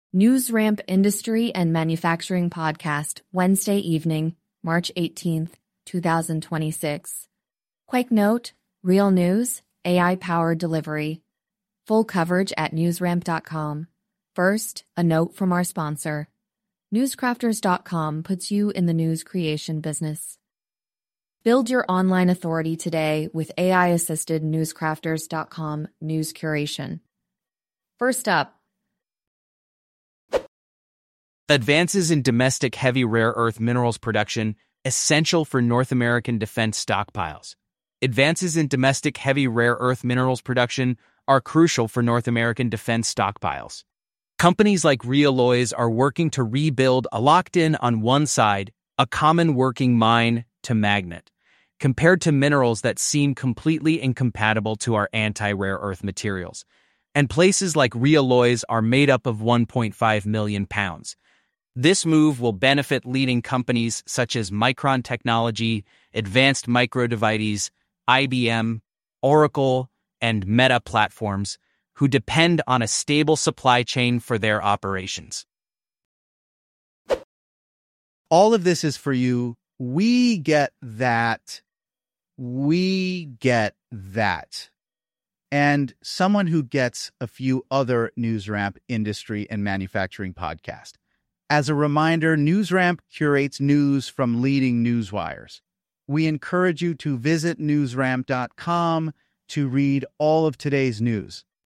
NewsRamp Industry and Manufacturing Podcast, Wednesday evening, March 18th, 2026. Quick note, real news, AI-powered delivery. Full coverage at newsramp.com. First, a note from our sponsor. Newscrafters.com puts you in the news creation business. Build your online authority today with AI-assisted newscrafters.com news curation. First up, advances in domestic heavy rare earth minerals production essential for North American defense stockpiles. Advances in domestic heavy rare earth minerals production are crucial for North American defense stockpiles. Companies like Realloys are working to rebuild a locked-in on one side, a common working mine to magnet, compared to minerals that seem completely incompatible to our anti-rare earth materials. And places like Realloys are made up of 1.5 million pounds. This move will benefit leading companies such as Micron Technology, Advanced Micro Devices, IBM, Oracle, and Meta Platforms, who depend on a stable supply chain for their operations. All of this is for you. We get that. We get that. And someone who gets a few other NewsRamp industry and manufacturing podcasts. As a reminder, NewsRamp curates news from leading newswires. We encourage you to visit newsramp.com to read all of today's news.